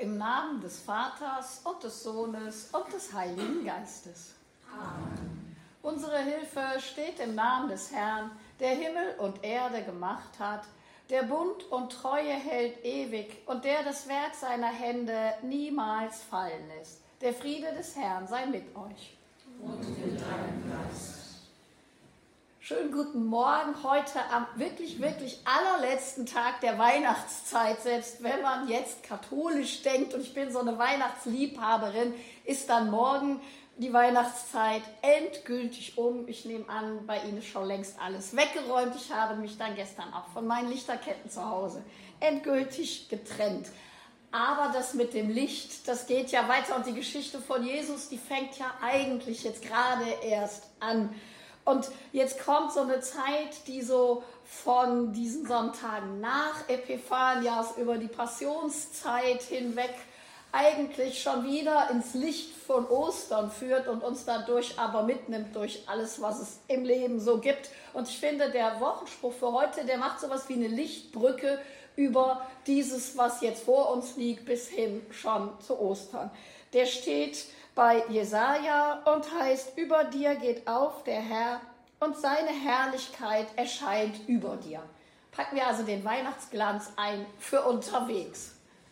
im Namen des Vaters und des Sohnes und des Heiligen Geistes. Amen. Unsere Hilfe steht im Namen des Herrn, der Himmel und Erde gemacht hat, der Bund und Treue hält ewig und der das Werk seiner Hände niemals fallen lässt. Der Friede des Herrn sei mit euch. Und mit deinem Geist. Schönen guten Morgen, heute am wirklich allerletzten Tag der Weihnachtszeit. Selbst wenn man jetzt katholisch denkt und ich bin so eine Weihnachtsliebhaberin, ist dann morgen die Weihnachtszeit endgültig um. Ich nehme an, bei Ihnen ist schon längst alles weggeräumt. Ich habe mich dann gestern auch von meinen Lichterketten zu Hause endgültig getrennt. Aber das mit dem Licht, das geht ja weiter und die Geschichte von Jesus, die fängt ja eigentlich jetzt gerade erst an. Und jetzt kommt so eine Zeit, die so von diesen Sonntagen nach Epiphanias über die Passionszeit hinweg eigentlich schon wieder ins Licht von Ostern führt und uns dadurch aber mitnimmt durch alles, was es im Leben so gibt. Und ich finde, der Wochenspruch für heute, der macht sowas wie eine Lichtbrücke über dieses, was jetzt vor uns liegt, bis hin schon zu Ostern. Der steht bei Jesaja und heißt: Über dir geht auf der Herr und seine Herrlichkeit erscheint über dir. Packen wir also den Weihnachtsglanz ein für unterwegs.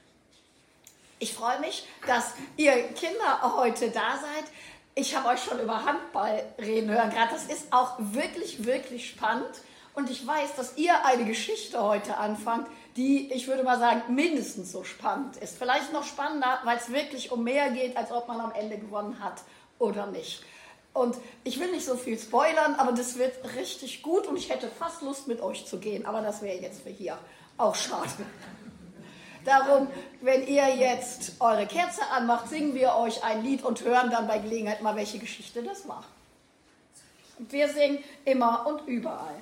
Ich freue mich, dass ihr Kinder heute da seid. Ich habe euch schon über Handball reden hören gerade. Das ist auch wirklich spannend. Und ich weiß, dass ihr eine Geschichte heute anfangt, die, ich würde mal sagen, mindestens so spannend ist. Vielleicht noch spannender, weil es wirklich um mehr geht, als ob man am Ende gewonnen hat oder nicht. Und ich will nicht so viel spoilern, aber das wird richtig gut und ich hätte fast Lust, mit euch zu gehen. Aber das wäre jetzt für hier auch schade. Darum, wenn ihr jetzt eure Kerze anmacht, singen wir euch ein Lied und hören dann bei Gelegenheit mal, welche Geschichte das war. Und wir singen immer und überall.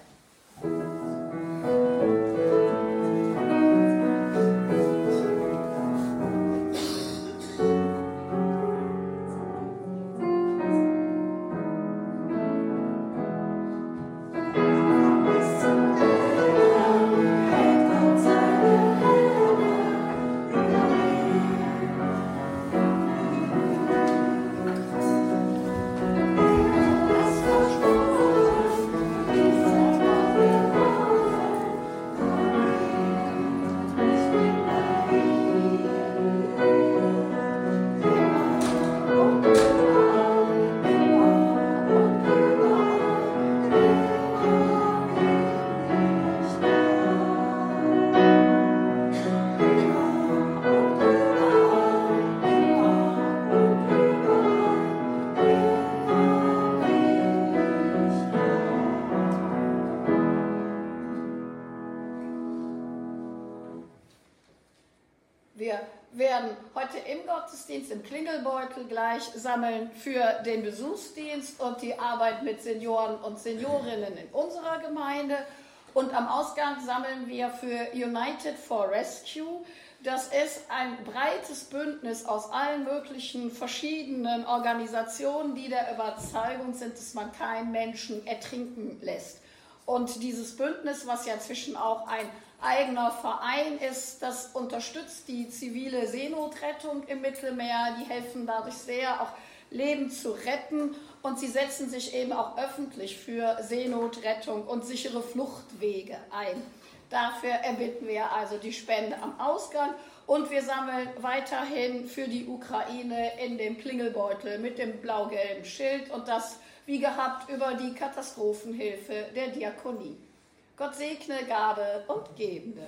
Im Klingelbeutel gleich sammeln für den Besuchsdienst und die Arbeit mit Senioren und Seniorinnen in unserer Gemeinde. Und am Ausgang sammeln wir für United for Rescue. Das ist ein breites Bündnis aus allen möglichen verschiedenen Organisationen, die der Überzeugung sind, dass man keinen Menschen ertrinken lässt. Und dieses Bündnis, was ja inzwischen auch ein eigener Verein ist, das unterstützt die zivile Seenotrettung im Mittelmeer. Die helfen dadurch sehr, auch Leben zu retten. Und sie setzen sich eben auch öffentlich für Seenotrettung und sichere Fluchtwege ein. Dafür erbitten wir also die Spende am Ausgang. Und wir sammeln weiterhin für die Ukraine in dem Klingelbeutel mit dem blau-gelben Schild. Und das, wie gehabt, über die Katastrophenhilfe der Diakonie. Gott segne Gabe und Gebende.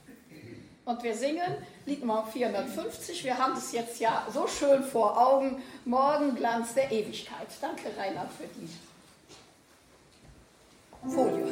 Und wir singen Lied Nummer 450. Wir haben das jetzt ja so schön vor Augen. Morgenglanz der Ewigkeit. Danke, Reinhard, für die Folie.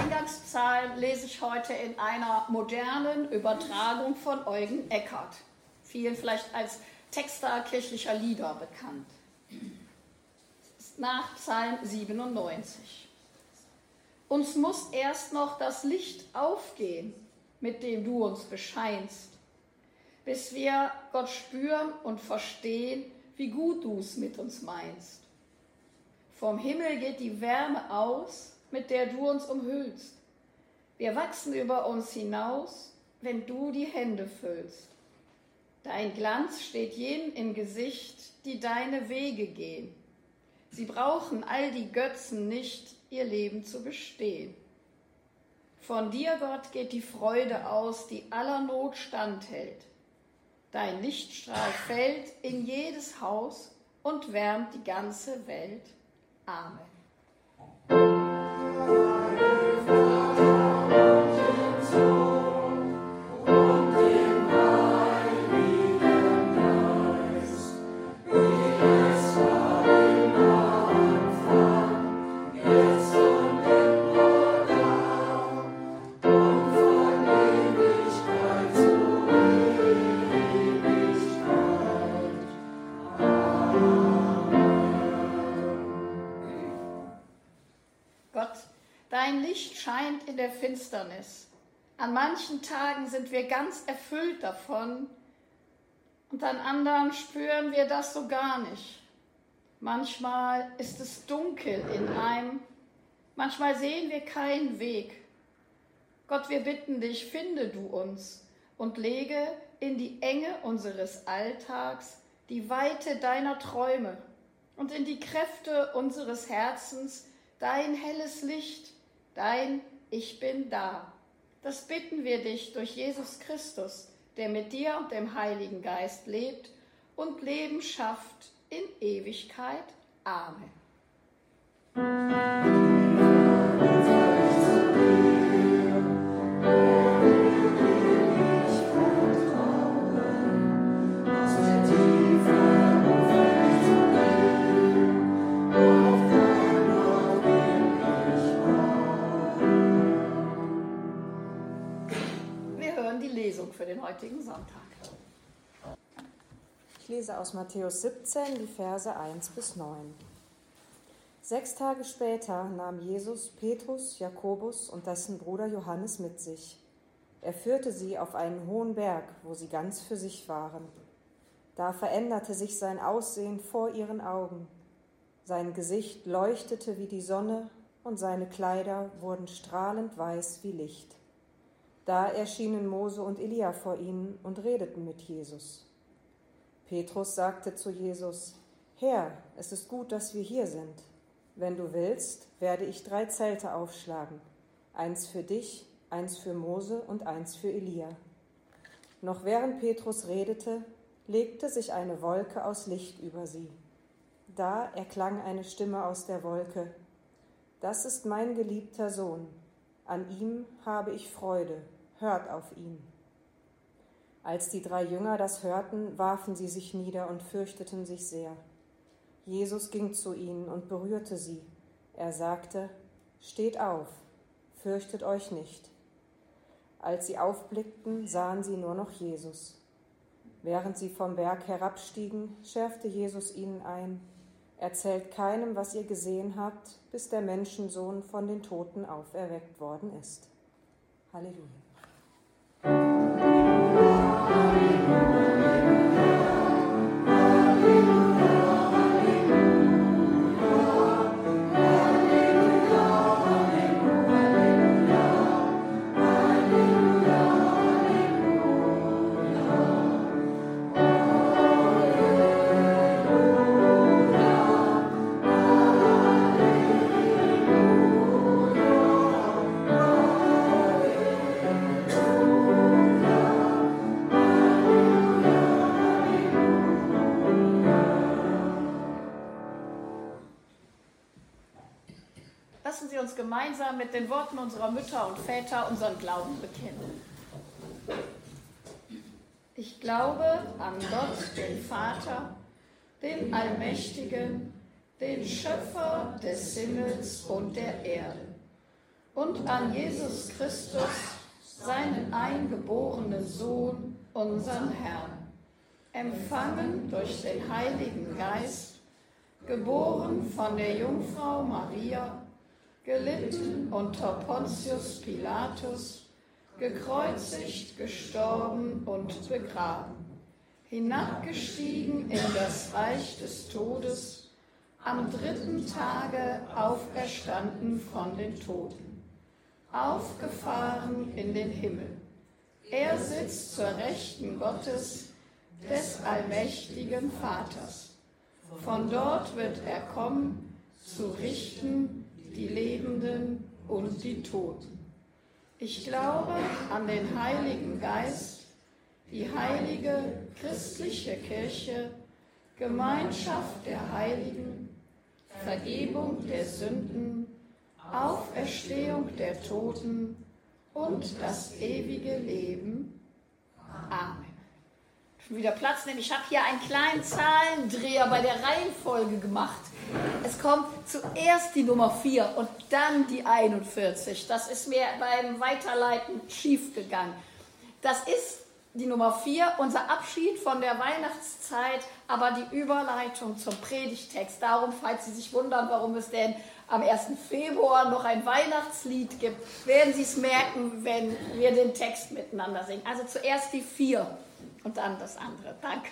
Eingangspsalm lese ich heute in einer modernen Übertragung von Eugen Eckert, vielen vielleicht als Texter kirchlicher Lieder bekannt. Nach Psalm 97. Uns muss erst noch das Licht aufgehen, mit dem du uns bescheinst, bis wir Gott spüren und verstehen, wie gut du es mit uns meinst. Vom Himmel geht die Wärme aus, mit der du uns umhüllst. Wir wachsen über uns hinaus, wenn du die Hände füllst. Dein Glanz steht jenen im Gesicht, die deine Wege gehen. Sie brauchen all die Götzen nicht, ihr Leben zu bestehen. Von dir, Gott, geht die Freude aus, die aller Not standhält. Dein Lichtstrahl fällt in jedes Haus und wärmt die ganze Welt. Amen. Dein Licht scheint in der Finsternis. An manchen Tagen sind wir ganz erfüllt davon und an anderen spüren wir das so gar nicht. Manchmal ist es dunkel in einem, manchmal sehen wir keinen Weg. Gott, wir bitten dich, finde du uns und lege in die Enge unseres Alltags die Weite deiner Träume und in die Kräfte unseres Herzens dein helles Licht, dein Ich bin da. Das bitten wir dich durch Jesus Christus, der mit dir und dem Heiligen Geist lebt und Leben schafft in Ewigkeit. Amen. Für den heutigen Sonntag. Ich lese aus Matthäus 17, die Verse 1 bis 9. 6 Tage später nahm Jesus Petrus, Jakobus und dessen Bruder Johannes mit sich. Er führte sie auf einen hohen Berg, wo sie ganz für sich waren. Da veränderte sich sein Aussehen vor ihren Augen. Sein Gesicht leuchtete wie die Sonne und seine Kleider wurden strahlend weiß wie Licht. Da erschienen Mose und Elia vor ihnen und redeten mit Jesus. Petrus sagte zu Jesus: Herr, es ist gut, dass wir hier sind. Wenn du willst, werde ich 3 Zelte aufschlagen, 1 für dich, 1 für Mose und 1 für Elia. Noch während Petrus redete, legte sich eine Wolke aus Licht über sie. Da erklang eine Stimme aus der Wolke: Das ist mein geliebter Sohn, an ihm habe ich Freude. Hört auf ihn. Als die 3 Jünger das hörten, warfen sie sich nieder und fürchteten sich sehr. Jesus ging zu ihnen und berührte sie. Er sagte: Steht auf, fürchtet euch nicht. Als sie aufblickten, sahen sie nur noch Jesus. Während sie vom Berg herabstiegen, schärfte Jesus ihnen ein: Erzählt keinem, was ihr gesehen habt, bis der Menschensohn von den Toten auferweckt worden ist. Halleluja. Lassen Sie uns gemeinsam mit den Worten unserer Mütter und Väter unseren Glauben bekennen. Ich glaube an Gott, den Vater, den Allmächtigen, den Schöpfer des Himmels und der Erde und an Jesus Christus, seinen eingeborenen Sohn, unseren Herrn, empfangen durch den Heiligen Geist, geboren von der Jungfrau Maria, gelitten unter Pontius Pilatus, gekreuzigt, gestorben und begraben, hinabgestiegen in das Reich des Todes, am 3. Tage auferstanden von den Toten, aufgefahren in den Himmel. Er sitzt zur Rechten Gottes, des allmächtigen Vaters. Von dort wird er kommen, zu richten die Lebenden und die Toten. Ich glaube an den Heiligen Geist, die heilige christliche Kirche, Gemeinschaft der Heiligen, Vergebung der Sünden, Auferstehung der Toten und das ewige Leben. Amen. Schon wieder Platz nehmen. Ich habe hier einen kleinen Zahlendreher bei der Reihenfolge gemacht. Es kommt zuerst die Nummer 4 und dann die 41. Das ist mir beim Weiterleiten schief gegangen. Das ist die Nummer 4, unser Abschied von der Weihnachtszeit, aber die Überleitung zum Predigtext. Darum, falls Sie sich wundern, warum es denn am 1. Februar noch ein Weihnachtslied gibt, werden Sie es merken, wenn wir den Text miteinander singen. Also zuerst die 4 und dann das andere. Danke.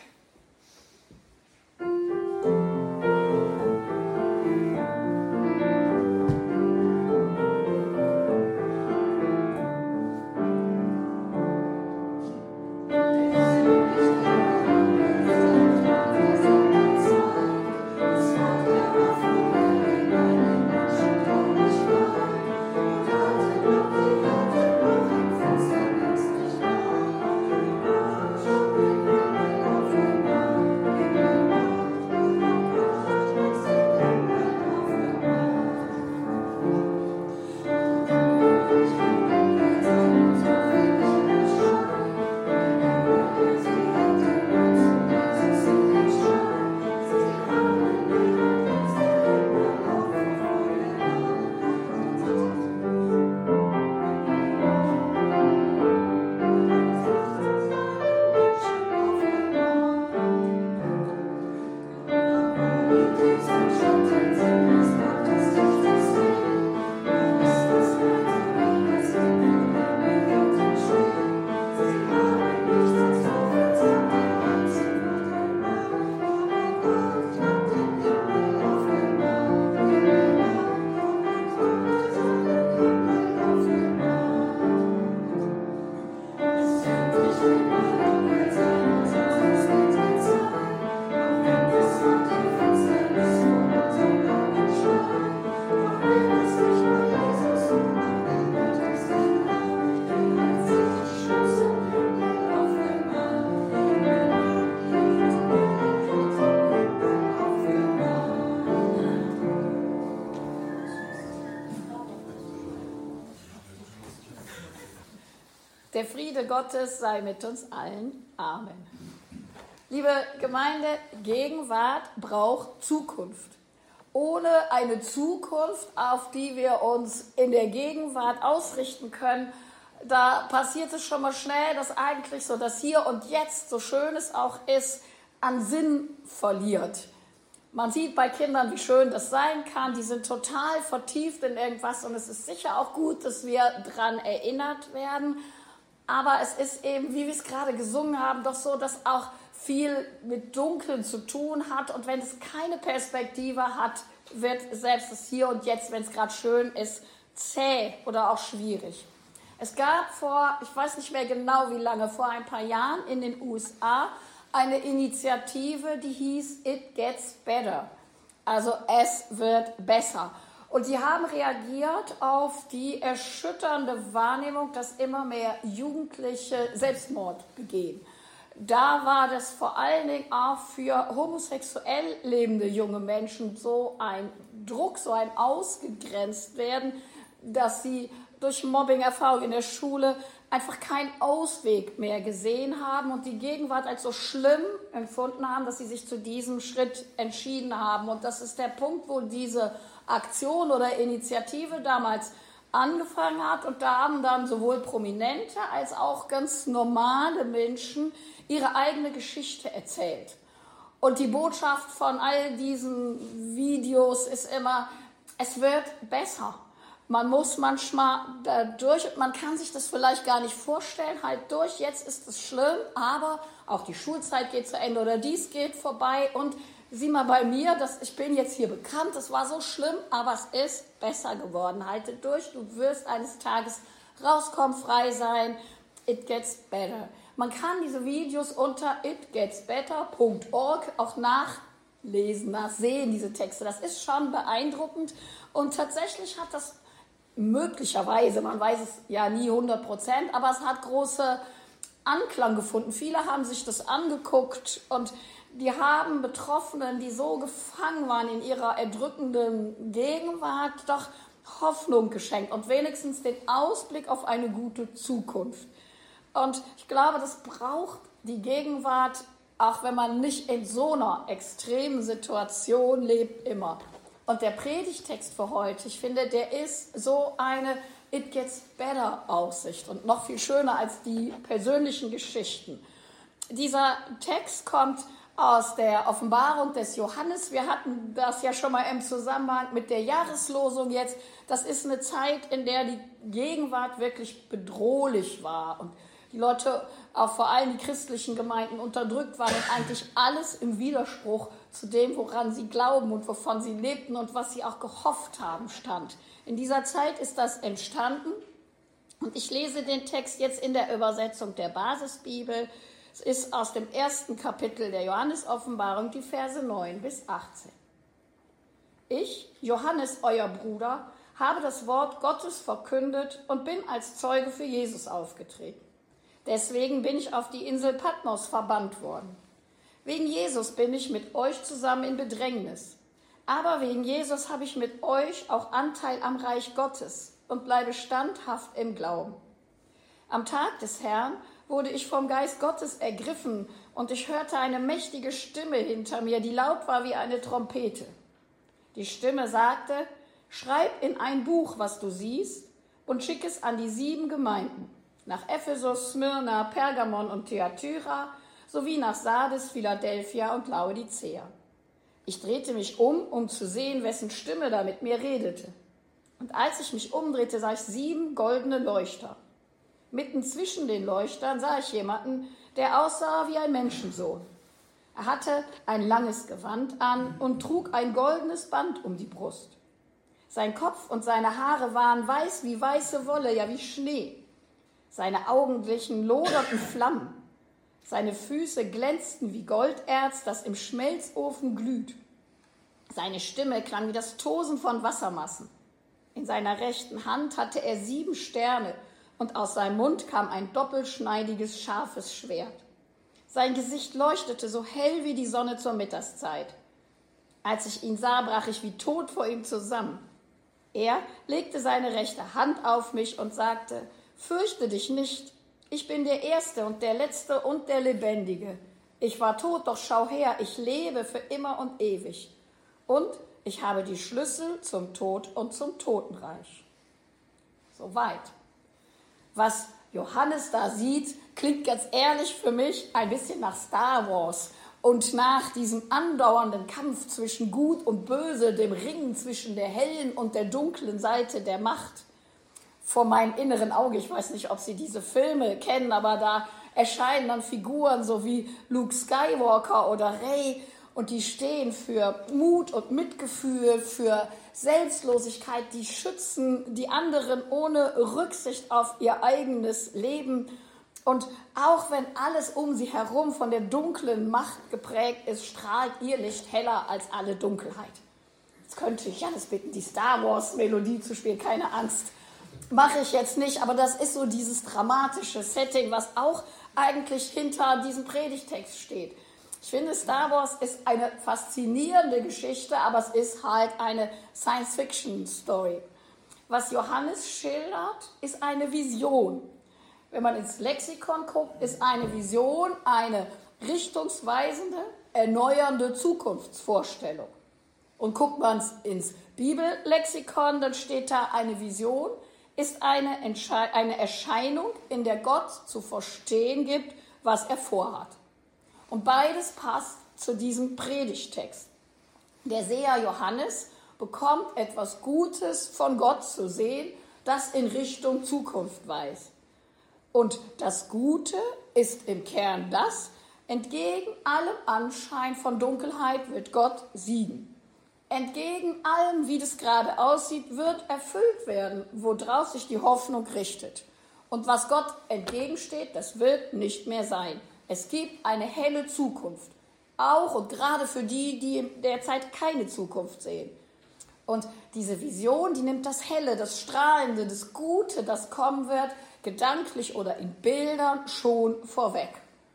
Der Friede Gottes sei mit uns allen. Amen. Liebe Gemeinde, Gegenwart braucht Zukunft. Ohne eine Zukunft, auf die wir uns in der Gegenwart ausrichten können, da passiert es schon mal schnell, dass eigentlich so das Hier und Jetzt, so schön es auch ist, an Sinn verliert. Man sieht bei Kindern, wie schön das sein kann. Die sind total vertieft in irgendwas und es ist sicher auch gut, dass wir daran erinnert werden. Aber es ist eben, wie wir es gerade gesungen haben, doch so, dass auch viel mit Dunkeln zu tun hat. Und wenn es keine Perspektive hat, wird selbst das Hier und Jetzt, wenn es gerade schön ist, zäh oder auch schwierig. Es gab vor, ich weiß nicht mehr genau wie lange, vor ein paar Jahren in den USA eine Initiative, die hieß It Gets Better. Also es wird besser. Und die haben reagiert auf die erschütternde Wahrnehmung, dass immer mehr Jugendliche Selbstmord begehen. Da war das vor allen Dingen auch für homosexuell lebende junge Menschen so ein Druck, so ein ausgegrenzt werden, dass sie durch Mobbing-Erfahrung in der Schule einfach keinen Ausweg mehr gesehen haben und die Gegenwart als so schlimm empfunden haben, dass sie sich zu diesem Schritt entschieden haben. Und das ist der Punkt, wo diese Aktion oder Initiative damals angefangen hat. Und da haben dann sowohl Prominente als auch ganz normale Menschen ihre eigene Geschichte erzählt. Und die Botschaft von all diesen Videos ist immer, es wird besser. Man muss manchmal durch, man kann sich das vielleicht gar nicht vorstellen, halt durch, jetzt ist es schlimm, aber auch die Schulzeit geht zu Ende oder dies geht vorbei und sieh mal bei mir, ich bin jetzt hier bekannt, das war so schlimm, aber es ist besser geworden. Halte durch, du wirst eines Tages rauskommen, frei sein, it gets better. Man kann diese Videos unter itgetsbetter.org auch nachsehen, diese Texte. Das ist schon beeindruckend und tatsächlich hat das möglicherweise, man weiß es ja nie 100%, aber es hat große Anklang gefunden. Viele haben sich das angeguckt und die haben Betroffenen, die so gefangen waren in ihrer erdrückenden Gegenwart, doch Hoffnung geschenkt und wenigstens den Ausblick auf eine gute Zukunft. Und ich glaube, das braucht die Gegenwart, auch wenn man nicht in so einer extremen Situation lebt, immer. Und der Predigtext für heute, ich finde, der ist so eine It Gets Better Aussicht und noch viel schöner als die persönlichen Geschichten. Dieser Text kommt aus der Offenbarung des Johannes. Wir hatten das ja schon mal im Zusammenhang mit der Jahreslosung jetzt. Das ist eine Zeit, in der die Gegenwart wirklich bedrohlich war und die Leute, auch vor allem die christlichen Gemeinden, unterdrückt waren und eigentlich alles im Widerspruch zu dem, woran sie glauben und wovon sie lebten und was sie auch gehofft haben, stand. In dieser Zeit ist das entstanden und ich lese den Text jetzt in der Übersetzung der Basisbibel. Es ist aus dem 1. Kapitel der Johannes-Offenbarung, die Verse 9 bis 18. Ich, Johannes, euer Bruder, habe das Wort Gottes verkündet und bin als Zeuge für Jesus aufgetreten. Deswegen bin ich auf die Insel Patmos verbannt worden. Wegen Jesus bin ich mit euch zusammen in Bedrängnis. Aber wegen Jesus habe ich mit euch auch Anteil am Reich Gottes und bleibe standhaft im Glauben. Am Tag des Herrn wurde ich vom Geist Gottes ergriffen und ich hörte eine mächtige Stimme hinter mir, die laut war wie eine Trompete. Die Stimme sagte, schreib in ein Buch, was du siehst, und schick es an die 7 Gemeinden, nach Ephesus, Smyrna, Pergamon und Thyatira, sowie nach Sardes, Philadelphia und Laodicea. Ich drehte mich um zu sehen, wessen Stimme da mit mir redete. Und als ich mich umdrehte, sah ich 7 goldene Leuchter. Mitten zwischen den Leuchtern sah ich jemanden, der aussah wie ein Menschensohn. Er hatte ein langes Gewand an und trug ein goldenes Band um die Brust. Sein Kopf und seine Haare waren weiß wie weiße Wolle, ja wie Schnee. Seine Augen glichen lodernden Flammen. Seine Füße glänzten wie Golderz, das im Schmelzofen glüht. Seine Stimme klang wie das Tosen von Wassermassen. In seiner rechten Hand hatte er 7 Sterne und aus seinem Mund kam ein doppelschneidiges, scharfes Schwert. Sein Gesicht leuchtete so hell wie die Sonne zur Mittagszeit. Als ich ihn sah, brach ich wie tot vor ihm zusammen. Er legte seine rechte Hand auf mich und sagte, fürchte dich nicht, ich bin der Erste und der Letzte und der Lebendige. Ich war tot, doch schau her, ich lebe für immer und ewig. Und ich habe die Schlüssel zum Tod und zum Totenreich. Soweit. Was Johannes da sieht, klingt ganz ehrlich für mich ein bisschen nach Star Wars und nach diesem andauernden Kampf zwischen Gut und Böse, dem Ringen zwischen der hellen und der dunklen Seite der Macht. Vor meinem inneren Auge, ich weiß nicht, ob Sie diese Filme kennen, aber da erscheinen dann Figuren so wie Luke Skywalker oder Rey und die stehen für Mut und Mitgefühl, für Selbstlosigkeit, die schützen die anderen ohne Rücksicht auf ihr eigenes Leben. Und auch wenn alles um sie herum von der dunklen Macht geprägt ist, strahlt ihr Licht heller als alle Dunkelheit. Jetzt könnte ich Jannis bitten, die Star Wars Melodie zu spielen, keine Angst. Mache ich jetzt nicht, aber das ist so dieses dramatische Setting, was auch eigentlich hinter diesem Predigtext steht. Ich finde, Star Wars ist eine faszinierende Geschichte, aber es ist halt eine Science-Fiction-Story. Was Johannes schildert, ist eine Vision. Wenn man ins Lexikon guckt, ist eine Vision eine richtungsweisende, erneuernde Zukunftsvorstellung. Und guckt man ins Bibellexikon, dann steht da eine Vision, ist eine Erscheinung, in der Gott zu verstehen gibt, was er vorhat. Und beides passt zu diesem Predigtext. Der Seher Johannes bekommt etwas Gutes von Gott zu sehen, das in Richtung Zukunft weist. Und das Gute ist im Kern das: Entgegen allem Anschein von Dunkelheit wird Gott siegen. Entgegen allem, wie das gerade aussieht, wird erfüllt werden, woraus sich die Hoffnung richtet. Und was Gott entgegensteht, das wird nicht mehr sein. Es gibt eine helle Zukunft. Auch und gerade für die, die derzeit keine Zukunft sehen. Und diese Vision, die nimmt das Helle, das Strahlende, das Gute, das kommen wird, gedanklich oder in Bildern schon vorweg.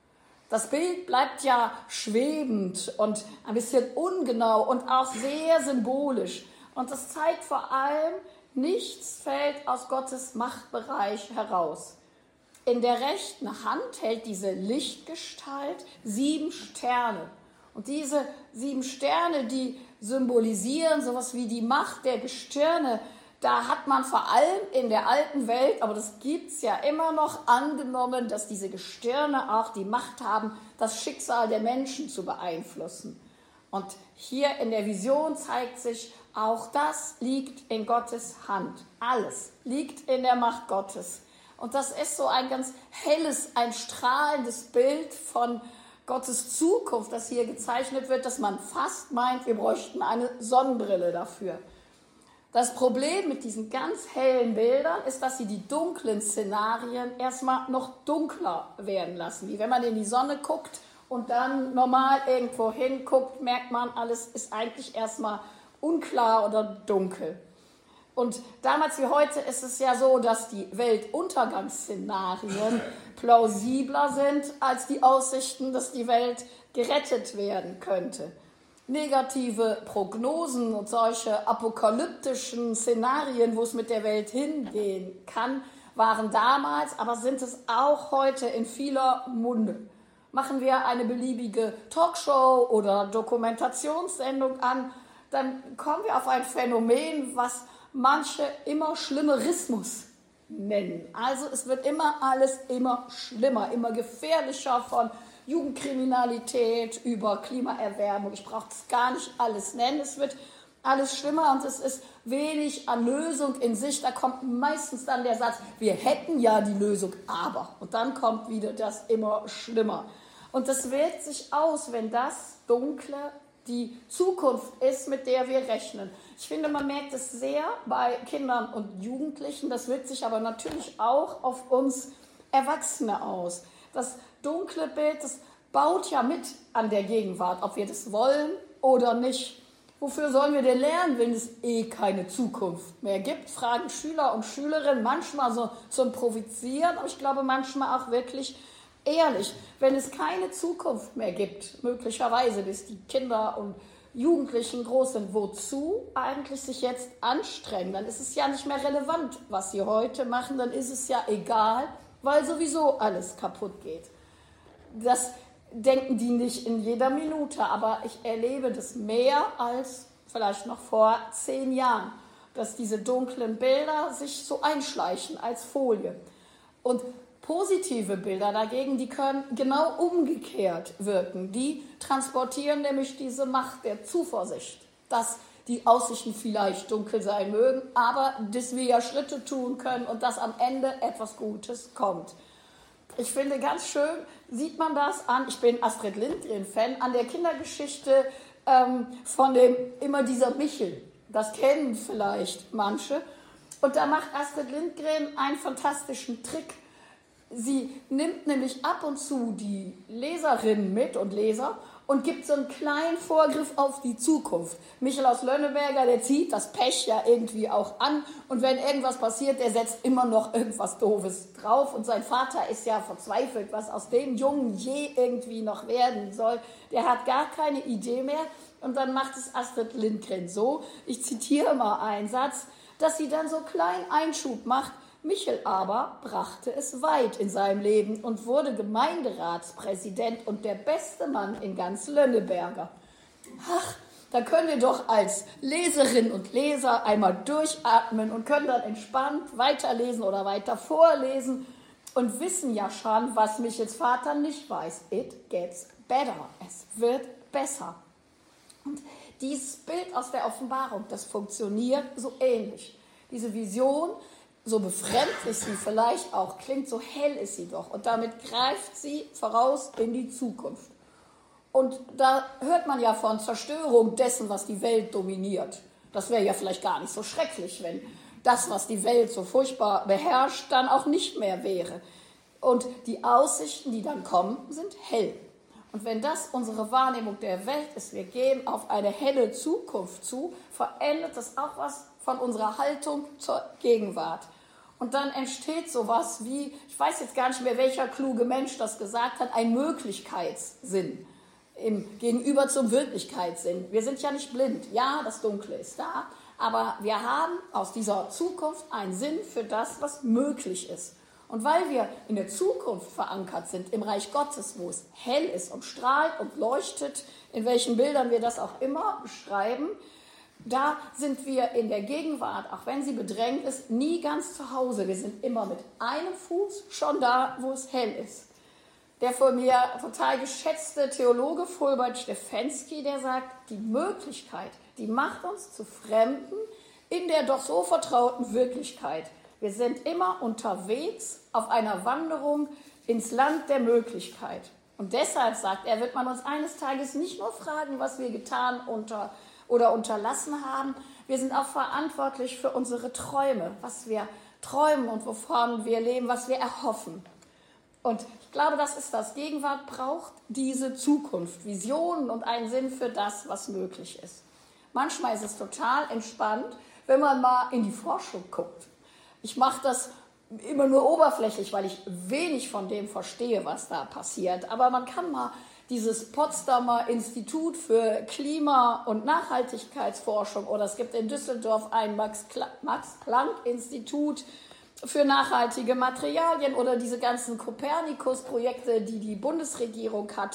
Das Bild bleibt ja schwebend und ein bisschen ungenau und auch sehr symbolisch. Und das zeigt vor allem, nichts fällt aus Gottes Machtbereich heraus. In der rechten Hand hält diese Lichtgestalt 7 Sterne. Und diese 7 Sterne, die symbolisieren sowas wie die Macht der Gestirne. Da hat man vor allem in der alten Welt, aber das gibt es ja immer noch, angenommen, dass diese Gestirne auch die Macht haben, das Schicksal der Menschen zu beeinflussen. Und hier in der Vision zeigt sich, auch das liegt in Gottes Hand. Alles liegt in der Macht Gottes. Und das ist so ein ganz helles, ein strahlendes Bild von Gottes Zukunft, das hier gezeichnet wird, dass man fast meint, wir bräuchten eine Sonnenbrille dafür. Das Problem mit diesen ganz hellen Bildern ist, dass sie die dunklen Szenarien erstmal noch dunkler werden lassen. Wie wenn man in die Sonne guckt und dann normal irgendwo hinguckt, merkt man, alles ist eigentlich erstmal unklar oder dunkel. Und damals wie heute ist es ja so, dass die Weltuntergangsszenarien plausibler sind als die Aussichten, dass die Welt gerettet werden könnte. Negative Prognosen und solche apokalyptischen Szenarien, wo es mit der Welt hingehen kann, waren damals, aber sind es auch heute in vieler Munde. Machen wir eine beliebige Talkshow oder Dokumentationssendung an, dann kommen wir auf ein Phänomen, was manche immer Schlimmerismus nennen. Also es wird immer alles immer schlimmer, immer gefährlicher, von Jugendkriminalität über Klimaerwärmung. Ich brauche das gar nicht alles nennen. Es wird alles schlimmer und es ist wenig an Lösung in sich. Da kommt meistens dann der Satz, wir hätten ja die Lösung, aber. Und dann kommt wieder das immer schlimmer. Und das wirkt sich aus, wenn das Dunkle die Zukunft ist, mit der wir rechnen. Ich finde, man merkt es sehr bei Kindern und Jugendlichen. Das wirkt sich aber natürlich auch auf uns Erwachsene aus. Das dunkle Bild, das baut ja mit an der Gegenwart, ob wir das wollen oder nicht. Wofür sollen wir denn lernen, wenn es keine Zukunft mehr gibt? Fragen Schüler und Schülerinnen manchmal so zum Provozieren, aber ich glaube manchmal auch wirklich ehrlich. Wenn es keine Zukunft mehr gibt, möglicherweise bis die Kinder und Jugendlichen groß sind, wozu eigentlich sich jetzt anstrengen? Dann ist es ja nicht mehr relevant, was sie heute machen, dann ist es ja egal, weil sowieso alles kaputt geht. Das denken die nicht in jeder Minute, aber ich erlebe das mehr als vielleicht noch vor 10 Jahren, dass diese dunklen Bilder sich so einschleichen als Folie. Und positive Bilder dagegen, die können genau umgekehrt wirken. Die transportieren nämlich diese Macht der Zuversicht, dass die Aussichten vielleicht dunkel sein mögen, aber dass wir ja Schritte tun können und dass am Ende etwas Gutes kommt. Ich finde, ganz schön sieht man das an, ich bin Astrid Lindgren-Fan, an der Kindergeschichte von dem immer dieser Michel. Das kennen vielleicht manche. Und da macht Astrid Lindgren einen fantastischen Trick. Sie nimmt nämlich ab und zu die Leserinnen mit und Leser und gibt so einen kleinen Vorgriff auf die Zukunft. Michel aus Lönneberger, der zieht das Pech ja irgendwie auch an und wenn irgendwas passiert, der setzt immer noch irgendwas Doofes drauf und sein Vater ist ja verzweifelt, was aus dem Jungen je irgendwie noch werden soll. Der hat gar keine Idee mehr und dann macht es Astrid Lindgren so, ich zitiere mal einen Satz, dass sie dann so kleinen Einschub macht. Michel aber brachte es weit in seinem Leben und wurde Gemeinderatspräsident und der beste Mann in ganz Lönneberger. Ach, Da können wir doch als Leserinnen und Leser einmal durchatmen und können dann entspannt weiterlesen oder weiter vorlesen und wissen ja schon, was Michels Vater nicht weiß. It gets better. Es wird besser. Und dieses Bild aus der Offenbarung, das funktioniert so ähnlich. Diese Vision, so befremdlich sie vielleicht auch klingt, so hell ist sie doch. Und damit greift sie voraus in die Zukunft. Und da hört man ja von Zerstörung dessen, was die Welt dominiert. Das wäre ja vielleicht gar nicht so schrecklich, wenn das, was die Welt so furchtbar beherrscht, dann auch nicht mehr wäre. Und die Aussichten, die dann kommen, sind hell. Und wenn das unsere Wahrnehmung der Welt ist, wir gehen auf eine helle Zukunft zu, verändert das auch was von unserer Haltung zur Gegenwart. Und dann entsteht sowas wie, ich weiß jetzt gar nicht mehr, welcher kluge Mensch das gesagt hat, ein Möglichkeitssinn. Im Gegenüber zum Wirklichkeitssinn. Wir sind ja nicht blind. Ja, das Dunkle ist da, aber wir haben aus dieser Zukunft einen Sinn für das, was möglich ist. Und weil wir in der Zukunft verankert sind, im Reich Gottes, wo es hell ist und strahlt und leuchtet, in welchen Bildern wir das auch immer beschreiben, da sind wir in der Gegenwart, auch wenn sie bedrängt ist, nie ganz zu Hause. Wir sind immer mit einem Fuß schon da, wo es hell ist. Der von mir total geschätzte Theologe Fulbert Stefensky, der sagt, die Möglichkeit, die macht uns zu Fremden in der doch so vertrauten Wirklichkeit. Wir sind immer unterwegs auf einer Wanderung ins Land der Möglichkeit. Und deshalb, sagt er, wird man uns eines Tages nicht nur fragen, was wir getan oder unterlassen haben, wir sind auch verantwortlich für unsere Träume, was wir träumen und wovon wir leben, was wir erhoffen. Und ich glaube, das ist das. Gegenwart braucht diese Zukunft, Visionen und einen Sinn für das, was möglich ist. Manchmal ist es total entspannt, wenn man mal in die Forschung guckt. Ich mache das immer nur oberflächlich, weil ich wenig von dem verstehe, was da passiert. Aber man kann mal dieses Potsdamer Institut für Klima- und Nachhaltigkeitsforschung oder es gibt in Düsseldorf ein Max-Planck-Institut für nachhaltige Materialien oder diese ganzen Kopernikus-Projekte, die die Bundesregierung hat.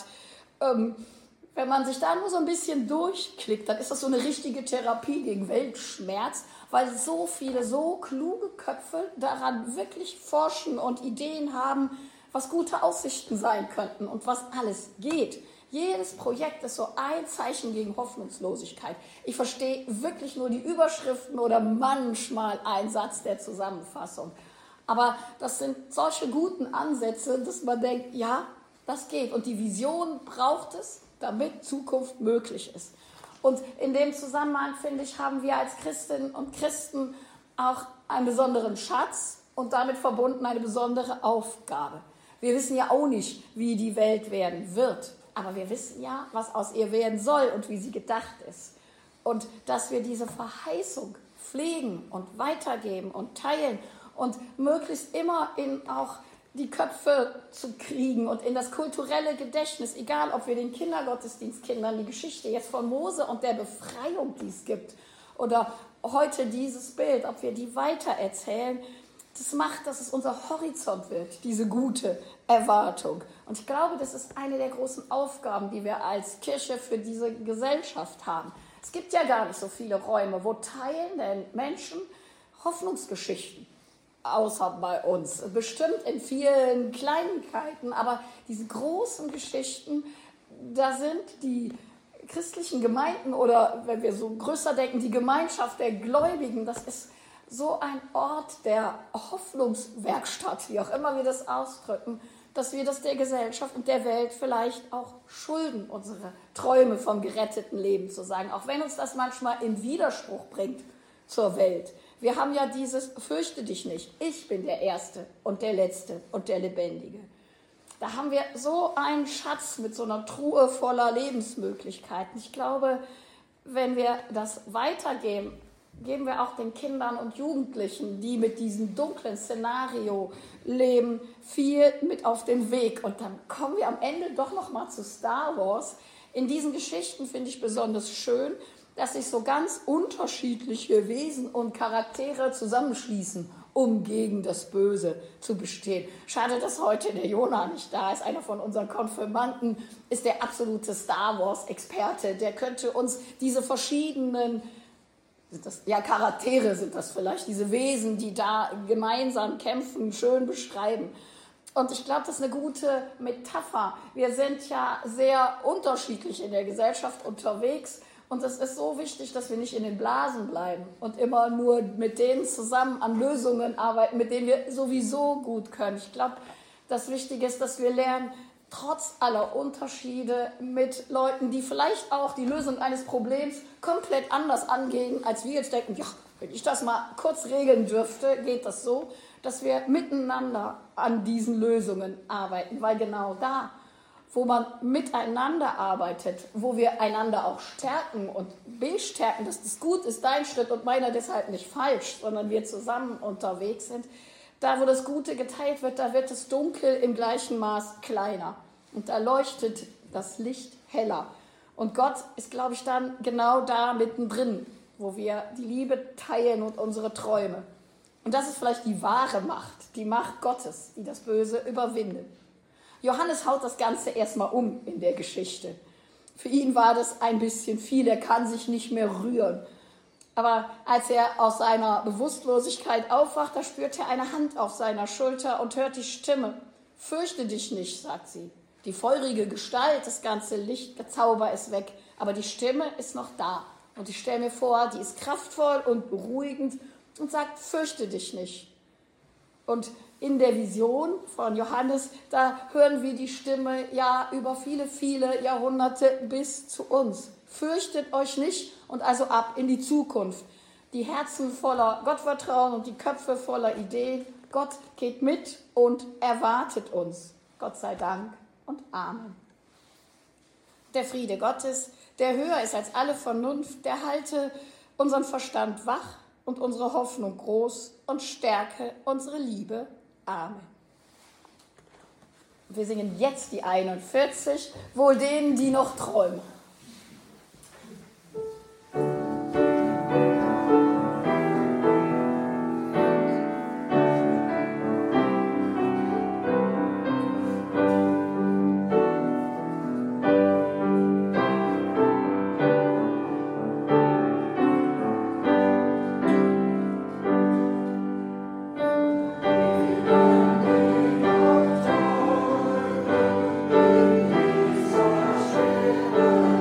Wenn man sich da nur so ein bisschen durchklickt, dann ist das so eine richtige Therapie gegen Weltschmerz, weil so viele, so kluge Köpfe daran wirklich forschen und Ideen haben, was gute Aussichten sein könnten und was alles geht. Jedes Projekt ist so ein Zeichen gegen Hoffnungslosigkeit. Ich verstehe wirklich nur die Überschriften oder manchmal einen Satz der Zusammenfassung. Aber das sind solche guten Ansätze, dass man denkt, ja, das geht. Und die Vision braucht es, damit Zukunft möglich ist. Und in dem Zusammenhang, finde ich, haben wir als Christinnen und Christen auch einen besonderen Schatz und damit verbunden eine besondere Aufgabe. Wir wissen ja auch nicht, wie die Welt werden wird. Aber wir wissen ja, was aus ihr werden soll und wie sie gedacht ist. Und dass wir diese Verheißung pflegen und weitergeben und teilen und möglichst immer in auch die Köpfe zu kriegen und in das kulturelle Gedächtnis, egal ob wir den Kindergottesdienstkindern die Geschichte jetzt von Mose und der Befreiung, die es gibt, oder heute dieses Bild, ob wir die weitererzählen, das macht, dass es unser Horizont wird, diese gute Erwartung. Und ich glaube, das ist eine der großen Aufgaben, die wir als Kirche für diese Gesellschaft haben. Es gibt ja gar nicht so viele Räume, wo teilende Menschen Hoffnungsgeschichten, außer bei uns. Bestimmt in vielen Kleinigkeiten, aber diese großen Geschichten, da sind die christlichen Gemeinden oder, wenn wir so größer denken, die Gemeinschaft der Gläubigen, das ist so ein Ort der Hoffnungswerkstatt, wie auch immer wir das ausdrücken, dass wir das der Gesellschaft und der Welt vielleicht auch schulden, unsere Träume vom geretteten Leben zu sagen, auch wenn uns das manchmal in Widerspruch bringt zur Welt. Wir haben ja dieses, fürchte dich nicht, ich bin der Erste und der Letzte und der Lebendige. Da haben wir so einen Schatz mit so einer Truhe voller Lebensmöglichkeiten. Ich glaube, wenn wir das weitergeben, geben wir auch den Kindern und Jugendlichen, die mit diesem dunklen Szenario leben, viel mit auf den Weg. Und dann kommen wir am Ende doch noch mal zu Star Wars. In diesen Geschichten finde ich besonders schön, dass sich so ganz unterschiedliche Wesen und Charaktere zusammenschließen um gegen das Böse zu bestehen. Schade, dass heute der Jona nicht da ist. Einer von unseren Konfirmanden ist der absolute Star Wars-Experte. Der könnte uns diese verschiedenen Charaktere sind das vielleicht, diese Wesen, die da gemeinsam kämpfen, schön beschreiben. Und ich glaube, das ist eine gute Metapher. Wir sind ja sehr unterschiedlich in der Gesellschaft unterwegs. Und es ist so wichtig, dass wir nicht in den Blasen bleiben und immer nur mit denen zusammen an Lösungen arbeiten, mit denen wir sowieso gut können. Ich glaube, das Wichtige ist, dass wir lernen, trotz aller Unterschiede mit Leuten, die vielleicht auch die Lösung eines Problems komplett anders angehen, als wir jetzt denken, ja, wenn ich das mal kurz regeln dürfte, geht das so, dass wir miteinander an diesen Lösungen arbeiten, weil genau da, wo man miteinander arbeitet, wo wir einander auch stärken und bestärken, dass das gut ist, dein Schritt und meiner deshalb nicht falsch, sondern wir zusammen unterwegs sind. Da, wo das Gute geteilt wird, da wird das Dunkel im gleichen Maß kleiner. Und da leuchtet das Licht heller. Und Gott ist, glaube ich, dann genau da mittendrin, wo wir die Liebe teilen und unsere Träume. Und das ist vielleicht die wahre Macht, die Macht Gottes, die das Böse überwindet. Johannes haut das Ganze erstmal um in der Geschichte. Für ihn war das ein bisschen viel, er kann sich nicht mehr rühren. Aber als er aus seiner Bewusstlosigkeit aufwacht, da spürt er eine Hand auf seiner Schulter und hört die Stimme. Fürchte dich nicht, sagt sie. Die feurige Gestalt, das ganze Lichtgezauber ist weg, aber die Stimme ist noch da. Und ich stelle mir vor, die ist kraftvoll und beruhigend und sagt, fürchte dich nicht. Und in der Vision von Johannes, da hören wir die Stimme ja über viele, viele Jahrhunderte bis zu uns. Fürchtet euch nicht und also ab in die Zukunft. Die Herzen voller Gottvertrauen und die Köpfe voller Ideen. Gott geht mit und erwartet uns. Gott sei Dank und Amen. Der Friede Gottes, der höher ist als alle Vernunft, der halte unseren Verstand wach und unsere Hoffnung groß und stärke unsere Liebe. Amen. Wir singen jetzt die 41, wohl denen, die noch träumen. Thank you.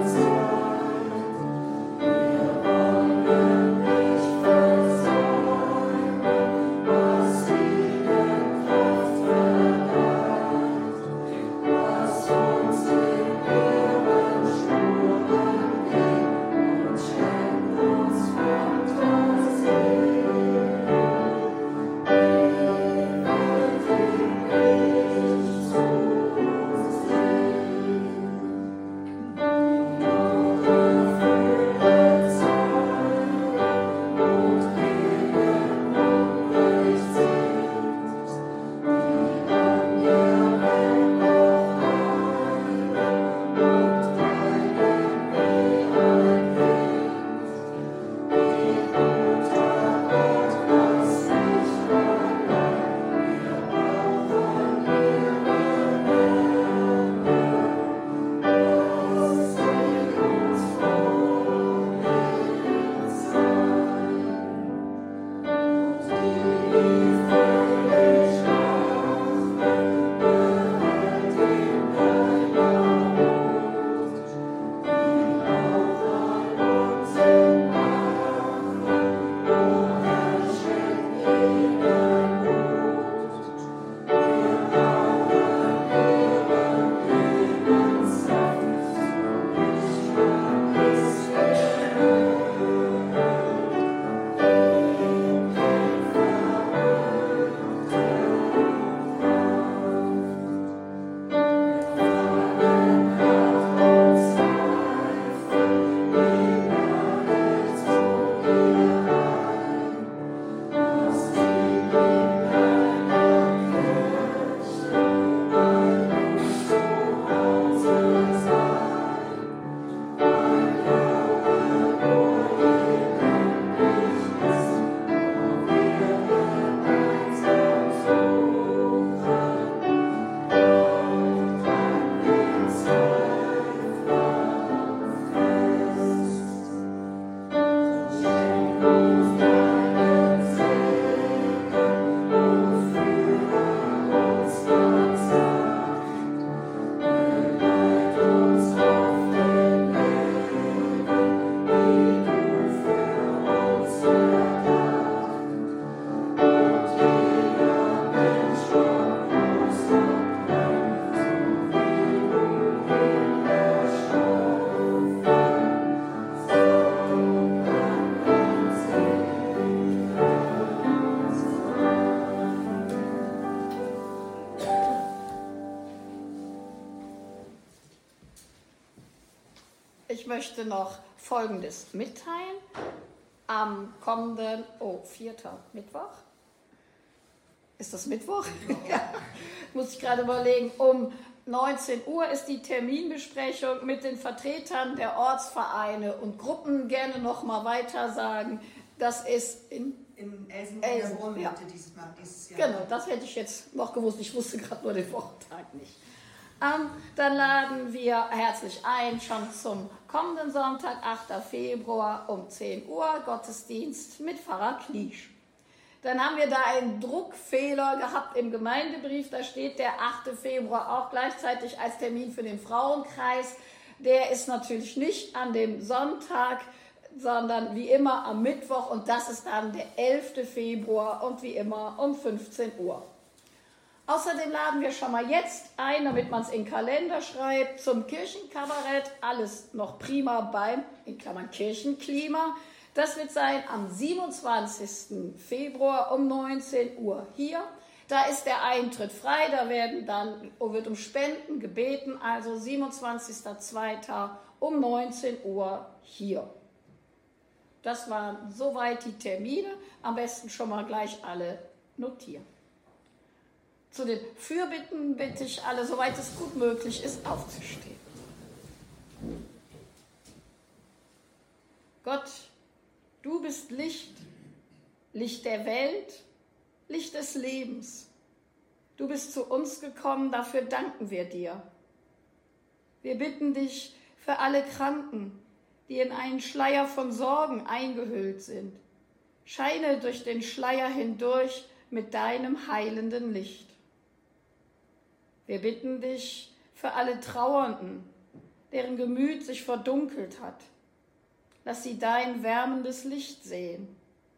ich möchte noch Folgendes mitteilen. Am kommenden, 4. Mittwoch. Ist das Mittwoch? Ja, muss ich gerade überlegen. Um 19 Uhr ist die Terminbesprechung mit den Vertretern der Ortsvereine und Gruppen. Gerne noch mal weiter sagen. Das ist in Elsen in der Wohnhütte ja. dieses Jahr. Genau, das hätte ich jetzt noch gewusst. Ich wusste gerade nur den Wochentag nicht. Dann laden wir herzlich ein, schon zum kommenden Sonntag, 8. Februar um 10 Uhr, Gottesdienst mit Pfarrer Kniesch. Dann haben wir da einen Druckfehler gehabt im Gemeindebrief. Da steht der 8. Februar auch gleichzeitig als Termin für den Frauenkreis. Der ist natürlich nicht an dem Sonntag, sondern wie immer am Mittwoch. Und das ist dann der 11. Februar und wie immer um 15 Uhr. Außerdem laden wir schon mal jetzt ein, damit man es in den Kalender schreibt, zum Kirchenkabarett. Alles noch prima beim, in Klammern Kirchenklima. Das wird sein am 27. Februar um 19 Uhr hier. Da ist der Eintritt frei, da wird um Spenden gebeten, also 27.02. um 19 Uhr hier. Das waren soweit die Termine, am besten schon mal gleich alle notieren. Zu den Fürbitten bitte ich alle, soweit es gut möglich ist, aufzustehen. Gott, du bist Licht, Licht der Welt, Licht des Lebens. Du bist zu uns gekommen, dafür danken wir dir. Wir bitten dich für alle Kranken, die in einen Schleier von Sorgen eingehüllt sind. Scheine durch den Schleier hindurch mit deinem heilenden Licht. Wir bitten dich für alle Trauernden, deren Gemüt sich verdunkelt hat. Lass sie dein wärmendes Licht sehen.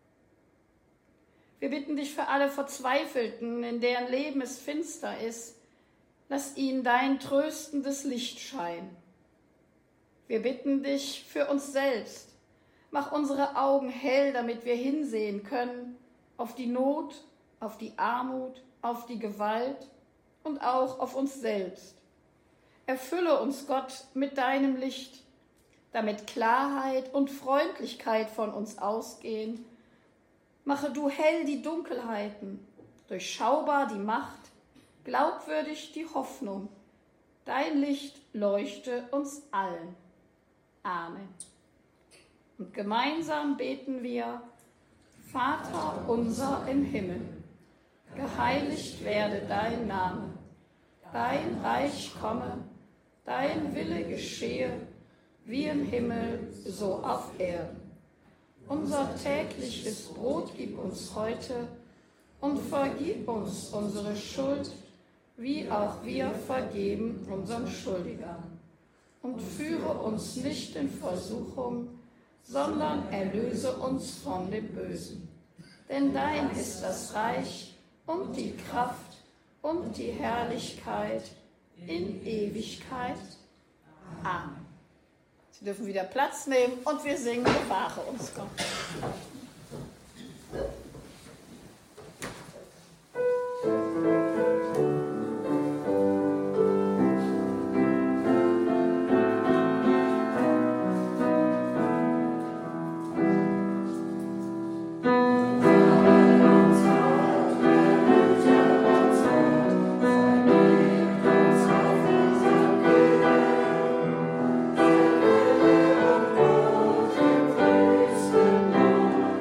Wir bitten dich für alle Verzweifelten, in deren Leben es finster ist. Lass ihnen dein tröstendes Licht scheinen. Wir bitten dich für uns selbst. Mach unsere Augen hell, damit wir hinsehen können auf die Not, auf die Armut, auf die Gewalt und auch auf uns selbst. Erfülle uns, Gott, mit deinem Licht, damit Klarheit und Freundlichkeit von uns ausgehen. Mache du hell die Dunkelheiten, durchschaubar die Macht, glaubwürdig die Hoffnung. Dein Licht leuchte uns allen. Amen. Und gemeinsam beten wir: Vater unser im Himmel, geheiligt werde dein Name, dein Reich komme, dein Wille geschehe, wie im Himmel, so auf Erden. Unser tägliches Brot gib uns heute und vergib uns unsere Schuld, wie auch wir vergeben unseren Schuldigern. Und führe uns nicht in Versuchung, sondern erlöse uns von dem Bösen. Denn dein ist das Reich und die Kraft und die Herrlichkeit in Ewigkeit. Amen. Sie dürfen wieder Platz nehmen und wir singen Bewahre uns Gott. Thank you.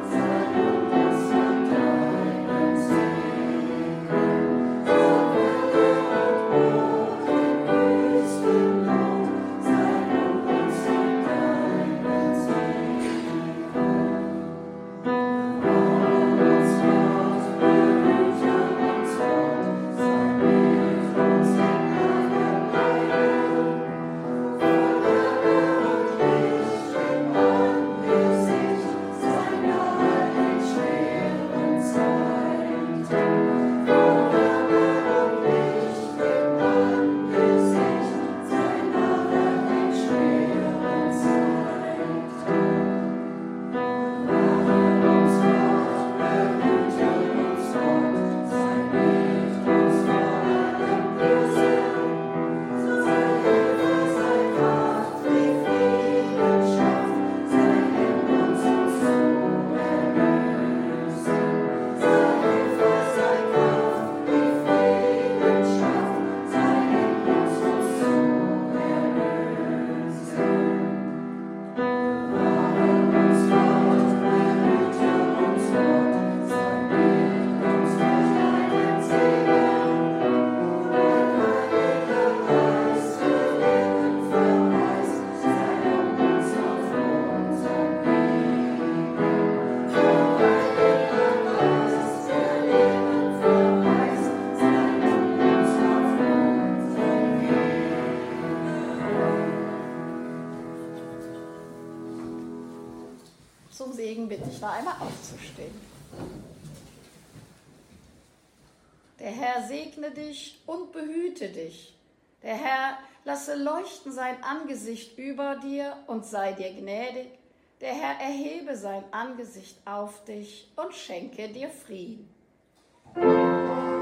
da einmal aufzustehen. Der Herr segne dich und behüte dich. Der Herr lasse leuchten sein Angesicht über dir und sei dir gnädig. Der Herr erhebe sein Angesicht auf dich und schenke dir Frieden.